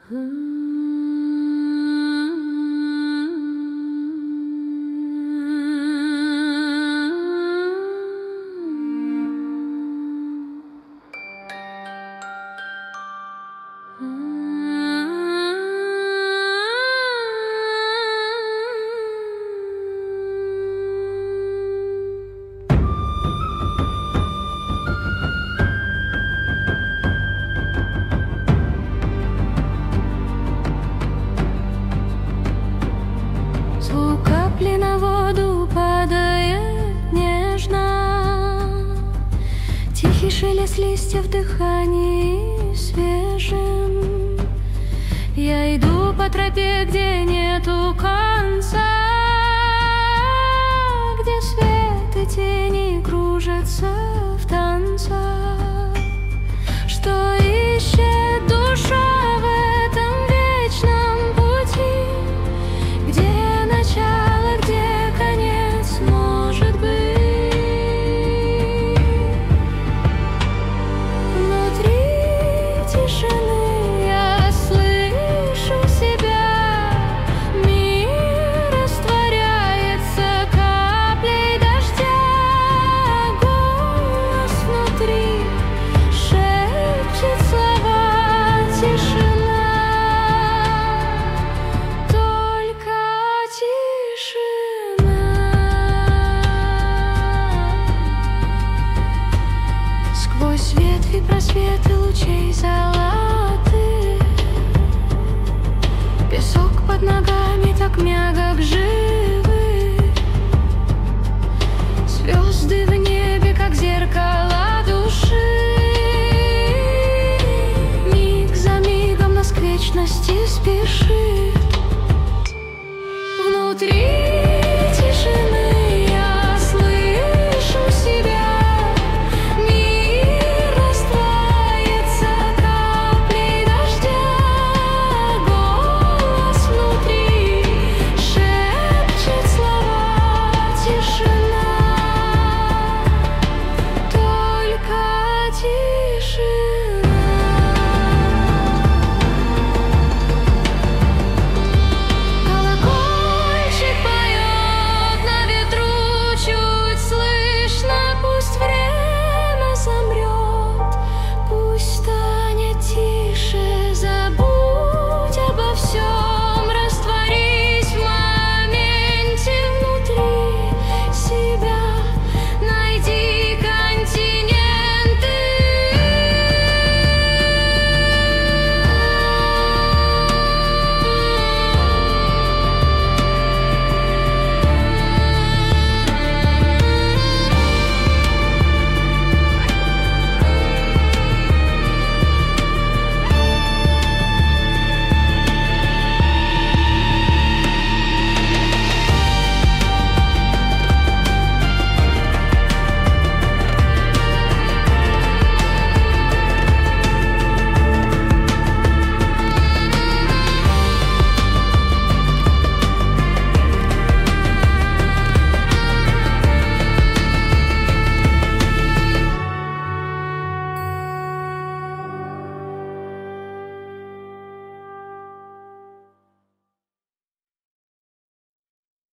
Звук капли на воду падает нежно, тихий шелест листьев в дыхании свежим. Я иду по тропе, где нету конца, где свет и тени кружатся в танцах. Что ищет душа в этом вечном пути, где начало, где конец может быть. Внутри тишины я слышу себя, мир растворяется каплей дождя. Голос внутри шепчет слова, тишина, только тишина. Сквозь ветви просветы лучей золотых, песок под ногами так мягок, живых. Звезды в небе, как зеркала души, миг за мигом нас к вечности спешит.